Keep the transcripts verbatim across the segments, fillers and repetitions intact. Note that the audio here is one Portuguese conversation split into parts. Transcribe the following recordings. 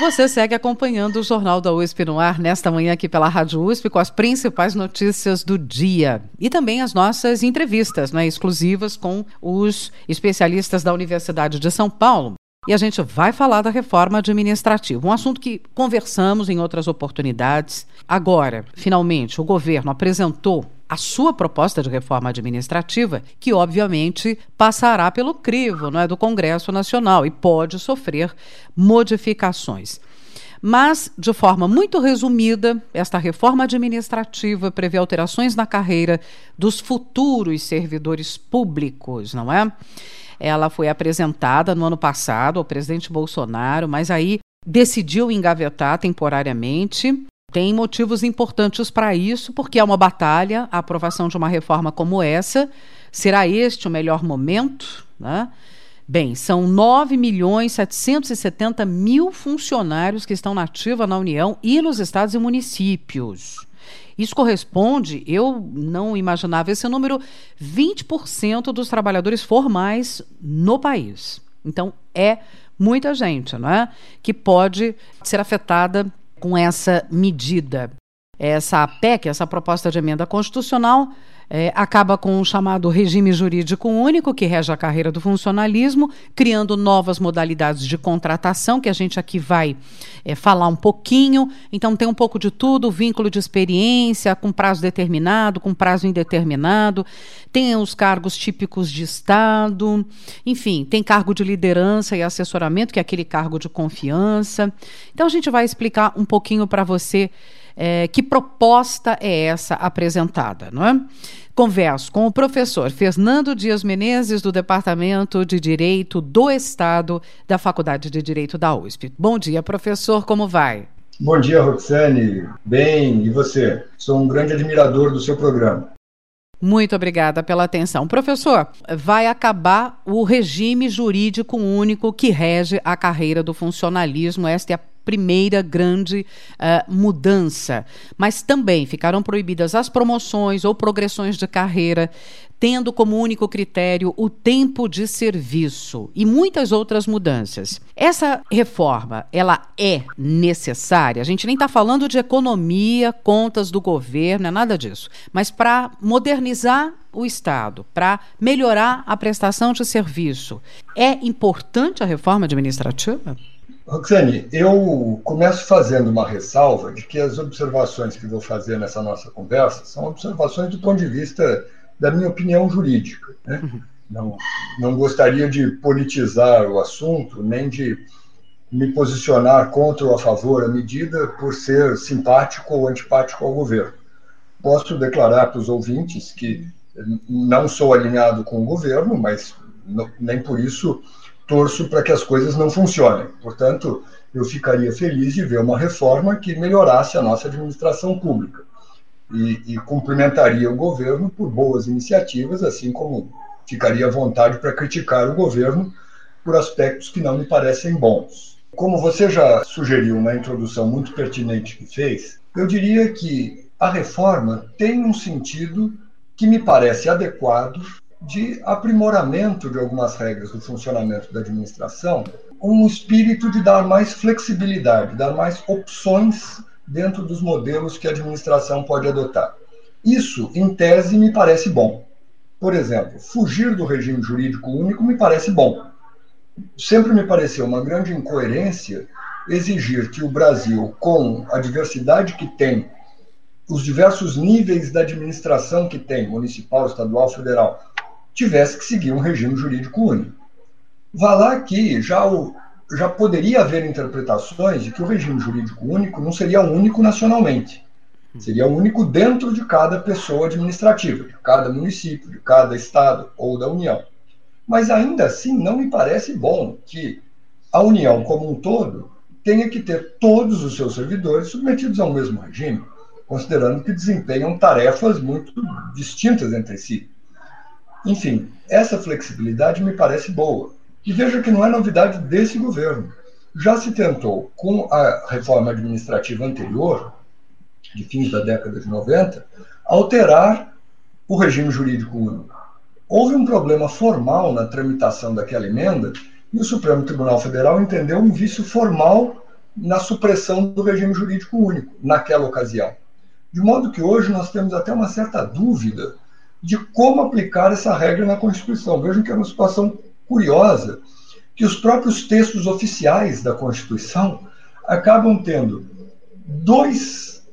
você segue acompanhando o Jornal da U S P no ar nesta manhã aqui pela Rádio U S P com as principais notícias do dia e também as nossas entrevistas, né, exclusivas com os especialistas da Universidade de São Paulo. E a gente vai falar da reforma administrativa, um assunto que conversamos em outras oportunidades. Agora, finalmente, o governo apresentou a sua proposta de reforma administrativa, que obviamente passará pelo crivo, não é, do Congresso Nacional e pode sofrer modificações. Mas, de forma muito resumida, esta reforma administrativa prevê alterações na carreira dos futuros servidores públicos, não é? Ela foi apresentada no ano passado ao presidente Bolsonaro, mas aí decidiu engavetar temporariamente. Tem motivos importantes para isso, porque é uma batalha, a aprovação de uma reforma como essa. Será este o melhor momento, né? Bem, são nove milhões setecentos e setenta mil funcionários que estão na ativa na União e nos estados e municípios. Isso corresponde, eu não imaginava esse número, vinte por cento dos trabalhadores formais no país. Então, é muita gente, não é? Que pode ser afetada com essa medida. Essa P E C, essa proposta de emenda constitucional, é, acaba com o chamado regime jurídico único, que rege a carreira do funcionalismo, criando novas modalidades de contratação, que a gente aqui vai é, falar um pouquinho. Então tem um pouco de tudo, vínculo de experiência, com prazo determinado, com prazo indeterminado, tem os cargos típicos de Estado, enfim, tem cargo de liderança e assessoramento, que é aquele cargo de confiança. Então a gente vai explicar um pouquinho para você É, que proposta é essa apresentada, não é? Converso com o professor Fernando Dias Menezes, do Departamento de Direito do Estado da Faculdade de Direito da U S P. Bom dia, professor, como vai? Bom dia, Roxane. Bem, e você? Sou um grande admirador do seu programa. Muito obrigada pela atenção. Professor, vai acabar o regime jurídico único que rege a carreira do funcionalismo. Esta é a primeira grande uh, mudança. Mas também ficarão proibidas as promoções ou progressões de carreira, tendo como único critério o tempo de serviço e muitas outras mudanças. Essa reforma, ela é necessária? A gente nem está falando de economia, contas do governo, é nada disso. Mas para modernizar o Estado, para melhorar a prestação de serviço, é importante a reforma administrativa? Roxane, eu começo fazendo uma ressalva de que as observações que vou fazer nessa nossa conversa são observações do ponto de vista da minha opinião jurídica, né? Uhum. Não, não gostaria de politizar o assunto, nem de me posicionar contra ou a favor da medida por ser simpático ou antipático ao governo. Posso declarar para os ouvintes que não sou alinhado com o governo, mas não, nem por isso torço para que as coisas não funcionem. Portanto, eu ficaria feliz de ver uma reforma que melhorasse a nossa administração pública e, e cumprimentaria o governo por boas iniciativas, assim como ficaria à vontade para criticar o governo por aspectos que não me parecem bons. Como você já sugeriu na introdução muito pertinente que fez, eu diria que a reforma tem um sentido que me parece adequado de aprimoramento de algumas regras do funcionamento da administração, um espírito de dar mais flexibilidade, dar mais opções dentro dos modelos que a administração pode adotar. Isso, em tese, me parece bom. Por exemplo, fugir do regime jurídico único me parece bom. Sempre me pareceu uma grande incoerência exigir que o Brasil, com a diversidade que tem, os diversos níveis da administração que tem, municipal, estadual, federal, tivesse que seguir um regime jurídico único. Vá lá que já, o, já poderia haver interpretações de que o regime jurídico único não seria único nacionalmente. Seria único dentro de cada pessoa administrativa, de cada município, de cada estado ou da União. Mas ainda assim não me parece bom que a União como um todo tenha que ter todos os seus servidores submetidos ao mesmo regime, considerando que desempenham tarefas muito distintas entre si. Enfim, essa flexibilidade me parece boa. E veja que não é novidade desse governo. Já se tentou, com a reforma administrativa anterior, de fins da década de noventa, alterar o regime jurídico único. Houve um problema formal na tramitação daquela emenda e o Supremo Tribunal Federal entendeu um vício formal na supressão do regime jurídico único, naquela ocasião. De modo que hoje nós temos até uma certa dúvida de como aplicar essa regra na Constituição. Vejam que é uma situação curiosa, que os próprios textos oficiais da Constituição acabam tendo dois,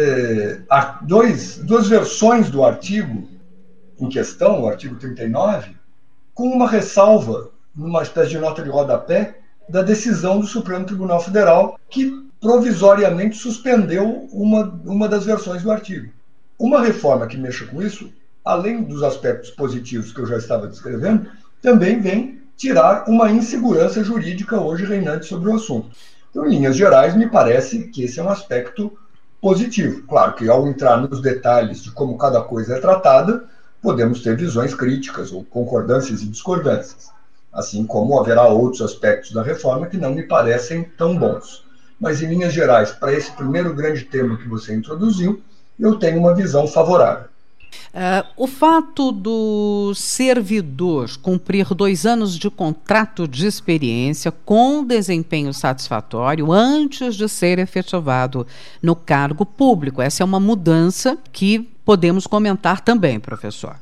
eh, dois, duas versões do artigo em questão, o artigo trinta e nove, com uma ressalva, numa espécie de nota de rodapé, da decisão do Supremo Tribunal Federal, que provisoriamente suspendeu uma, uma das versões do artigo. Uma reforma que mexa com isso, além dos aspectos positivos que eu já estava descrevendo, também vem tirar uma insegurança jurídica hoje reinante sobre o assunto. Então, em linhas gerais, me parece que esse é um aspecto positivo. Claro que, ao entrar nos detalhes de como cada coisa é tratada, podemos ter visões críticas ou concordâncias e discordâncias, assim como haverá outros aspectos da reforma que não me parecem tão bons. Mas, em linhas gerais, para esse primeiro grande tema que você introduziu, eu tenho uma visão favorável. Uh, o fato do servidor cumprir dois anos de contrato de experiência com desempenho satisfatório antes de ser efetivado no cargo público, essa é uma mudança que podemos comentar também, professor.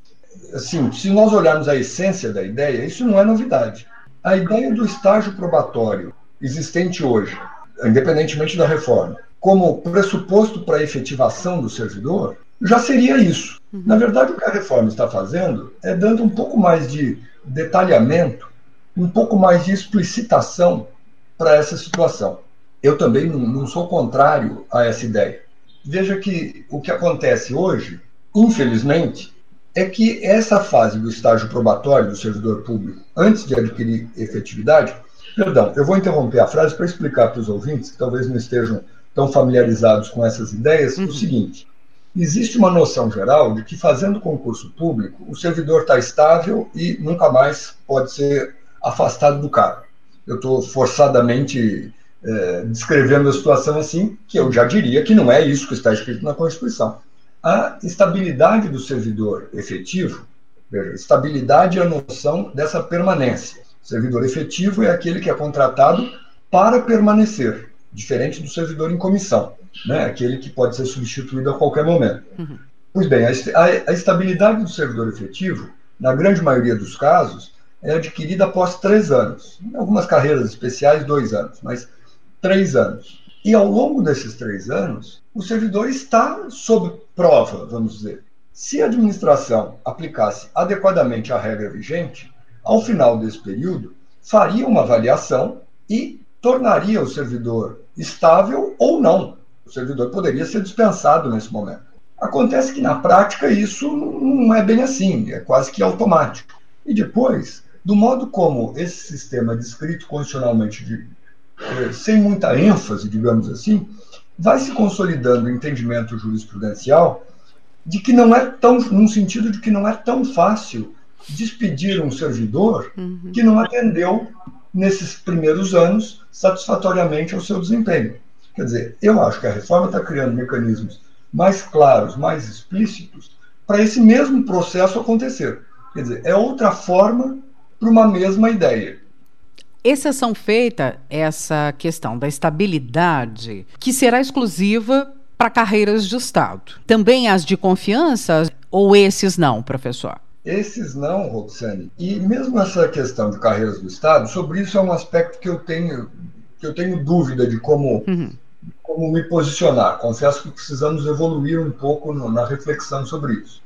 Assim, se nós olharmos a essência da ideia, isso não é novidade. A ideia do estágio probatório existente hoje, independentemente da reforma, como pressuposto para a efetivação do servidor, já seria isso. Uhum. Na verdade, o que a reforma está fazendo é dando um pouco mais de detalhamento, um pouco mais de explicitação para essa situação. Eu também não, não sou contrário a essa ideia. Veja que o que acontece hoje, infelizmente, é que essa fase do estágio probatório do servidor público, antes de adquirir efetividade, perdão, eu vou interromper a frase para explicar para os ouvintes, que talvez não estejam tão familiarizados com essas ideias, uhum. o seguinte: existe uma noção geral de que, fazendo concurso público, o servidor está estável e nunca mais pode ser afastado do cargo. Eu estou forçadamente é, descrevendo a situação assim, que eu já diria que não é isso que está escrito na Constituição. A estabilidade do servidor efetivo, veja, estabilidade é a noção dessa permanência. O servidor efetivo é aquele que é contratado para permanecer, diferente do servidor em comissão, né? Aquele que pode ser substituído a qualquer momento. Uhum. Pois bem, a, a, a estabilidade do servidor efetivo, na grande maioria dos casos, é adquirida após três anos. Em algumas carreiras especiais, dois anos, mas três anos. E ao longo desses três anos, o servidor está sob prova, vamos dizer. Se a administração aplicasse adequadamente a regra vigente, ao final desse período, faria uma avaliação e tornaria o servidor estável ou não. O servidor poderia ser dispensado nesse momento. Acontece que, na prática, isso não é bem assim, é quase que automático. E depois, do modo como esse sistema é descrito constitucionalmente, de, eh, sem muita ênfase, digamos assim, vai se consolidando o entendimento jurisprudencial de que não é tão, num sentido de que não é tão fácil despedir um servidor uhum. que não atendeu, nesses primeiros anos, satisfatoriamente ao seu desempenho. Quer dizer, eu acho que a reforma está criando mecanismos mais claros, mais explícitos, para esse mesmo processo acontecer. Quer dizer, é outra forma para uma mesma ideia. Exceção feita essa questão da estabilidade, que será exclusiva para carreiras de Estado. Também as de confiança, ou esses não, professor? Esses não, Roxane. E mesmo essa questão de carreiras do Estado, sobre isso é um aspecto que eu tenho, que eu tenho dúvida de como, uhum. como me posicionar. Confesso que precisamos evoluir um pouco no, na reflexão sobre isso.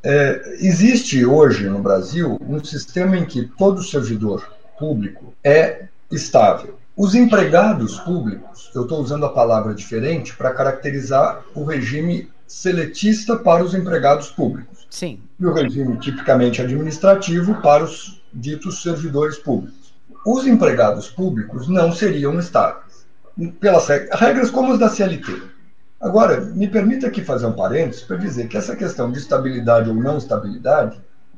É, existe hoje no Brasil um sistema em que todo servidor público é estável. Os empregados públicos, eu estou usando a palavra diferente para caracterizar o regime seletista para os empregados públicos. Sim. E o regime tipicamente administrativo para os ditos servidores públicos. Os empregados públicos não seriam estáveis, pelas regras como as da C L T. Agora, me permita aqui fazer um parênteses para dizer que essa questão de estabilidade ou não estabilidade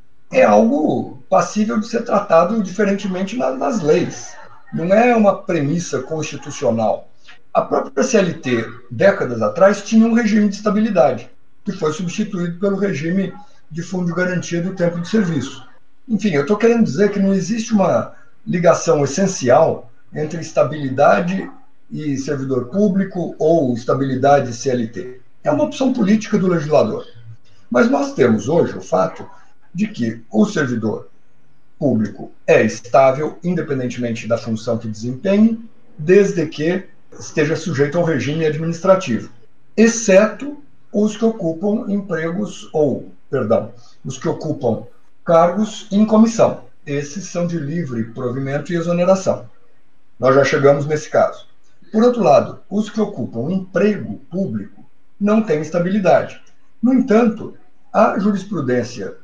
é algo passível de ser tratado diferentemente nas leis. Não é uma premissa constitucional. A própria C L T, décadas atrás, tinha um regime de estabilidade, que foi substituído pelo regime de fundo de garantia do tempo de serviço. Enfim, eu estou querendo dizer que não existe uma ligação essencial entre estabilidade e servidor público ou estabilidade C L T. É uma opção política do legislador. Mas nós temos hoje o fato de que o servidor público é estável, independentemente da função que desempenhe, desde que esteja sujeito ao regime administrativo, exceto os que ocupam empregos, ou, perdão, os que ocupam cargos em comissão. Esses são de livre provimento e exoneração. Nós já chegamos nesse caso. Por outro lado, os que ocupam emprego público não têm estabilidade. No entanto, a jurisprudência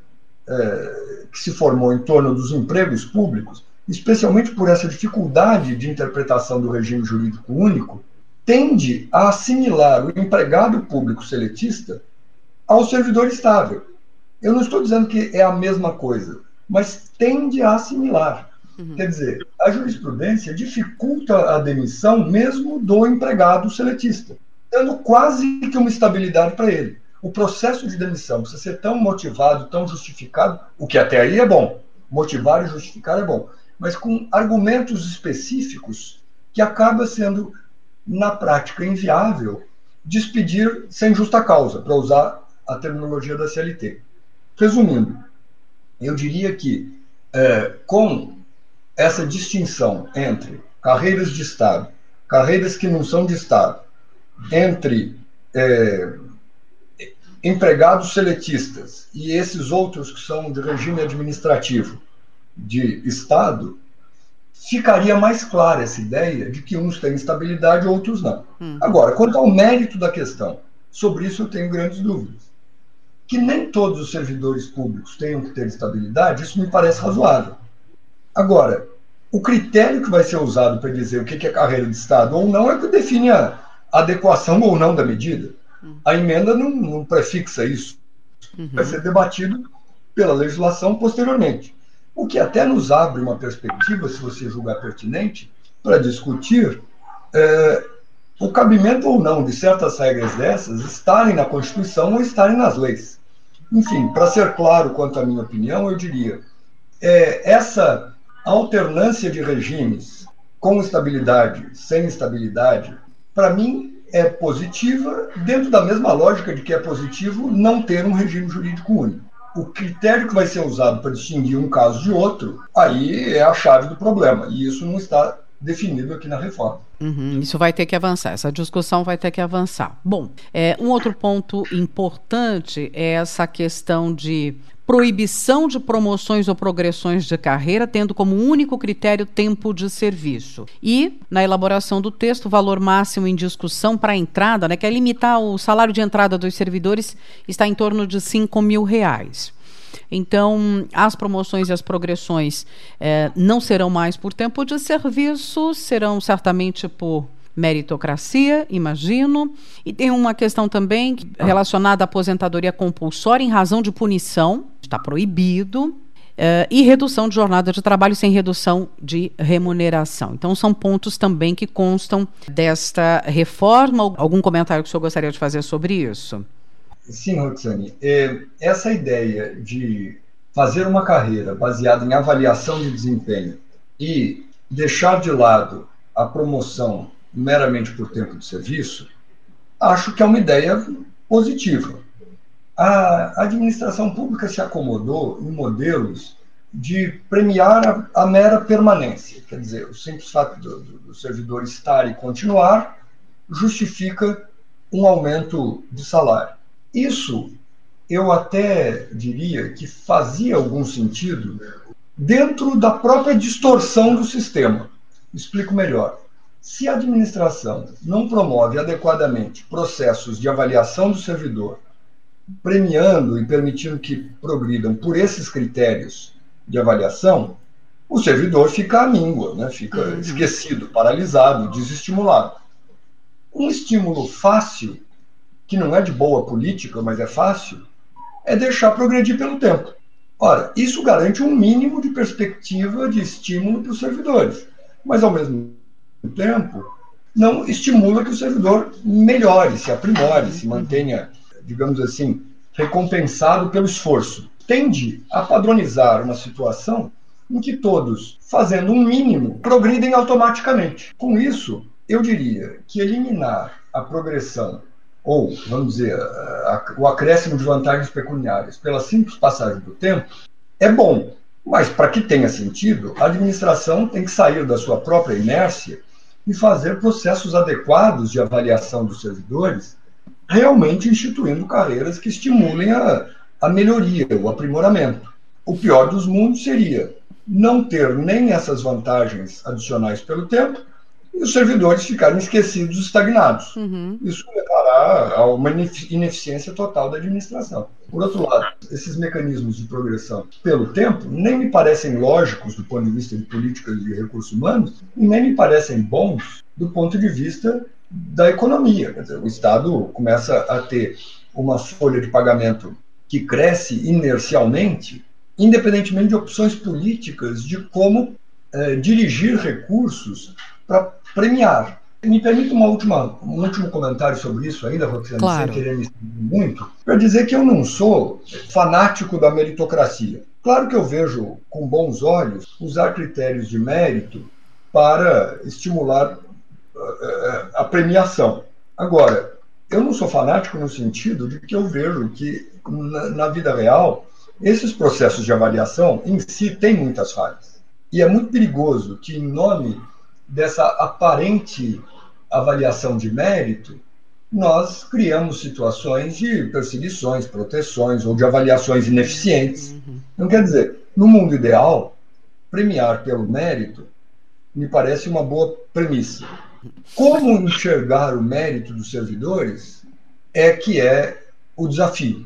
eh, que se formou em torno dos empregos públicos, especialmente por essa dificuldade de interpretação do regime jurídico único, tende a assimilar o empregado público seletista ao servidor estável. Eu não estou dizendo que é a mesma coisa, mas tende a assimilar. Uhum. Quer dizer, a jurisprudência dificulta a demissão mesmo do empregado seletista, dando quase que uma estabilidade para ele. O processo de demissão precisa ser tão motivado, tão justificado, o que até aí é bom. Motivar e justificar é bom, mas com argumentos específicos que acaba sendo, na prática, inviável despedir sem justa causa, para usar a terminologia da C L T. Resumindo, eu diria que, é, com essa distinção entre carreiras de Estado, carreiras que não são de Estado, entre é, empregados seletistas e esses outros que são de regime administrativo de Estado, ficaria mais clara essa ideia de que uns têm estabilidade e outros não. Hum. Agora, quanto ao mérito da questão, sobre isso eu tenho grandes dúvidas. Que nem todos os servidores públicos tenham que ter estabilidade, isso me parece razoável. Agora, o critério que vai ser usado para dizer o que é carreira de Estado ou não é que define a adequação ou não da medida. A emenda não, não prefixa isso. Uhum. Vai ser debatido pela legislação posteriormente. O que até nos abre uma perspectiva, se você julgar pertinente, para discutir é, o cabimento ou não de certas regras dessas estarem na Constituição ou estarem nas leis. Enfim, para ser claro quanto à minha opinião, eu diria, é, essa alternância de regimes com estabilidade, sem estabilidade, para mim é positiva, dentro da mesma lógica de que é positivo não ter um regime jurídico único. O critério que vai ser usado para distinguir um caso de outro, aí é a chave do problema, e isso não está definido aqui na reforma. Uhum, isso vai ter que avançar, essa discussão vai ter que avançar. Bom, é, um outro ponto importante é essa questão de proibição de promoções ou progressões de carreira, tendo como único critério tempo de serviço. E, na elaboração do texto, o valor máximo em discussão para a entrada, né, que é limitar o salário de entrada dos servidores, está em torno de cinco mil reais. Então, as promoções e as progressões eh, não serão mais por tempo de serviço, serão certamente por meritocracia, imagino. E tem uma questão também relacionada à aposentadoria compulsória em razão de punição, está proibido, eh, e redução de jornada de trabalho sem redução de remuneração. Então, são pontos também que constam desta reforma. Algum comentário que o senhor gostaria de fazer sobre isso? Sim, Roxane. Essa ideia de fazer uma carreira baseada em avaliação de desempenho e deixar de lado a promoção meramente por tempo de serviço, acho que é uma ideia positiva. A administração pública se acomodou em modelos de premiar a, a mera permanência. Quer dizer, o simples fato do, do, do servidor estar e continuar justifica um aumento de salário. Isso, eu até diria que fazia algum sentido dentro da própria distorção do sistema. Explico melhor. Se a administração não promove adequadamente processos de avaliação do servidor, premiando e permitindo que progridam por esses critérios de avaliação, o servidor fica à míngua, né? Fica uhum. esquecido, paralisado, desestimulado. Um estímulo fácil, que não é de boa política, mas é fácil, é deixar progredir pelo tempo. Ora, isso garante um mínimo de perspectiva de estímulo para os servidores, mas, ao mesmo tempo, não estimula que o servidor melhore, se aprimore, se mantenha, digamos assim, recompensado pelo esforço. Tende a padronizar uma situação em que todos, fazendo um mínimo, progridem automaticamente. Com isso, eu diria que eliminar a progressão, ou, vamos dizer, a, a, o acréscimo de vantagens pecuniárias pela simples passagem do tempo, é bom. Mas, para que tenha sentido, a administração tem que sair da sua própria inércia e fazer processos adequados de avaliação dos servidores, realmente instituindo carreiras que estimulem a, a melhoria, o aprimoramento. O pior dos mundos seria não ter nem essas vantagens adicionais pelo tempo e os servidores ficarem esquecidos, estagnados. Uhum. Isso levará a uma ineficiência total da administração. Por outro lado, esses mecanismos de progressão pelo tempo nem me parecem lógicos do ponto de vista de políticas de recursos humanos e nem me parecem bons do ponto de vista da economia. Quer dizer, o Estado começa a ter uma folha de pagamento que cresce inercialmente, independentemente de opções políticas de como eh, dirigir recursos para premiar. Me permita uma última, um último comentário sobre isso ainda, Roxane, claro. Sem querer me estender muito, para dizer que eu não sou fanático da meritocracia. Claro que eu vejo com bons olhos usar critérios de mérito para estimular uh, a premiação. Agora, eu não sou fanático no sentido de que eu vejo que, na, na vida real, esses processos de avaliação em si têm muitas falhas. E é muito perigoso que, em nome dessa aparente avaliação de mérito, nós criamos situações de perseguições, proteções ou de avaliações ineficientes. Então, quer dizer, no mundo ideal, premiar pelo mérito me parece uma boa premissa. Como enxergar o mérito dos servidores é que é o desafio.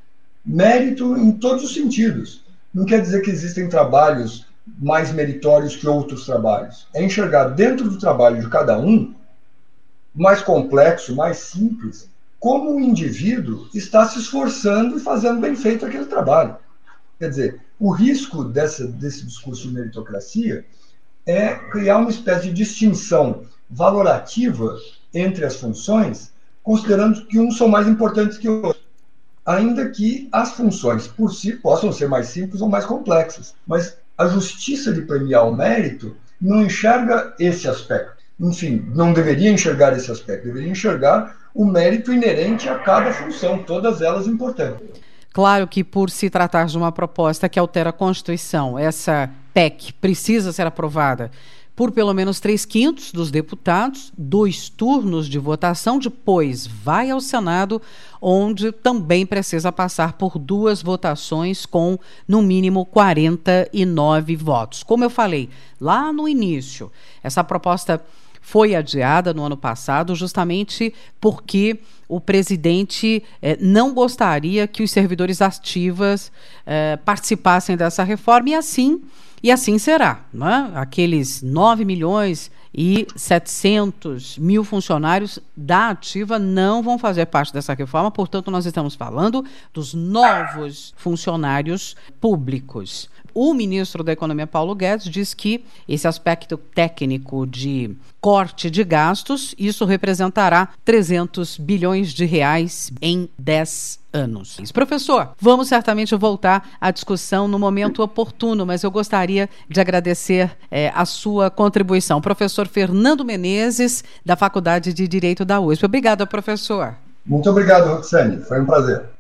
Mérito em todos os sentidos. Não quer dizer que existem trabalhos mais meritórios que outros trabalhos. É enxergar dentro do trabalho de cada um, mais complexo, mais simples, como o indivíduo está se esforçando e fazendo bem feito aquele trabalho. Quer dizer, o risco dessa, desse discurso de meritocracia é criar uma espécie de distinção valorativa entre as funções, considerando que uns são mais importantes que outros. Ainda que as funções por si possam ser mais simples ou mais complexas. Mas a justiça de premiar o mérito não enxerga esse aspecto. Enfim, não deveria enxergar esse aspecto, deveria enxergar o mérito inerente a cada função, todas elas importantes. Claro que, por se tratar de uma proposta que altera a Constituição, essa P E C precisa ser aprovada por pelo menos três quintos dos deputados, dois turnos de votação, depois vai ao Senado, onde também precisa passar por duas votações com, no mínimo, quarenta e nove votos. Como eu falei lá no início, essa proposta foi adiada no ano passado justamente porque o presidente eh, não gostaria que os servidores ativos eh, participassem dessa reforma e assim, e assim será. Né? Aqueles nove milhões e setecentos mil funcionários da ativa não vão fazer parte dessa reforma, portanto nós estamos falando dos novos funcionários públicos. O ministro da Economia, Paulo Guedes, diz que esse aspecto técnico de corte de gastos, isso representará trezentos bilhões de reais em dez anos. Professor, vamos certamente voltar à discussão no momento oportuno, mas eu gostaria de agradecer eh, a sua contribuição. Professor Fernando Menezes, da Faculdade de Direito da U S P. Obrigada, professor. Muito obrigado, Roxane. Foi um prazer.